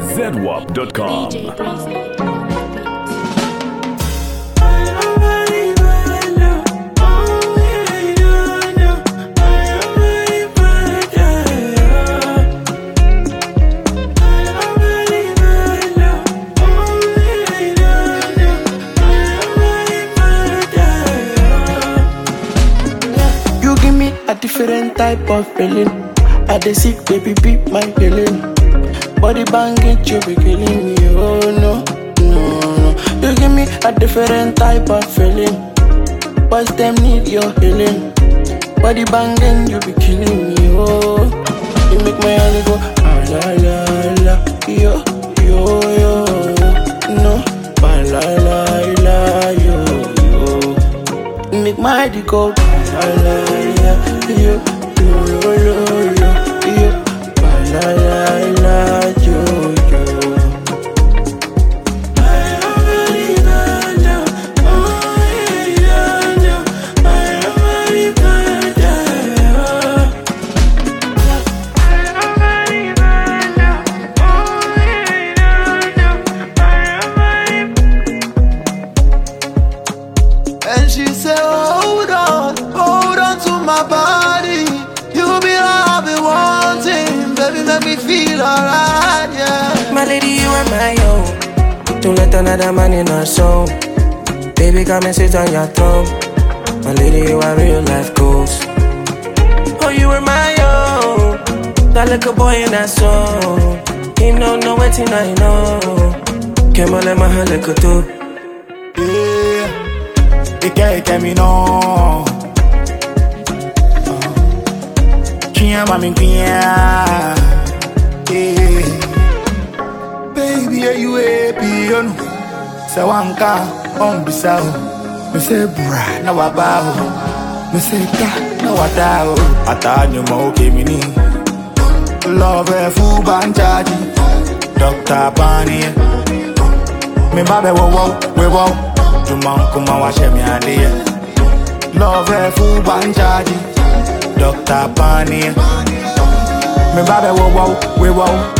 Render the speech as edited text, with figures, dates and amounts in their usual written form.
ZWAP.com. You give me a different type of feeling. I dey sick, baby, beat my feeling. Body banging, you be killing me, oh no, no, no. You give me a different type of feeling. Boys them need your healing. Body banging, you be killing me, oh. You make my heart go, ah la la la, yo, yo, yo, no, ah la la la, yo, yo. You make my heart go, ah la la la, yo, yo, yo, yo, yo, ah la la la, yo, yo. And she said, hold on to my body. You be all I've been wanting. Baby, make me feel alright, yeah. My lady, you are my own. Don't let another man in our soul. Baby, come and sit on your throne. My lady, you are real life goals. Oh, you were my own. That little boy in that soul. He don't know what I know. Came on, let my heart look too. Ike mi no. Chia mami kia. Baby, are you happy? Sawanka on bisao. Me say bra na wabao. Me say ka na wadao. Atanyo mo kemini. Love fu banjaji. Dr. Bani. Me babe wo we wo. Kuma wa shemi adia. Love fu banjaji. Dr. Bani. Me babe wo we wo.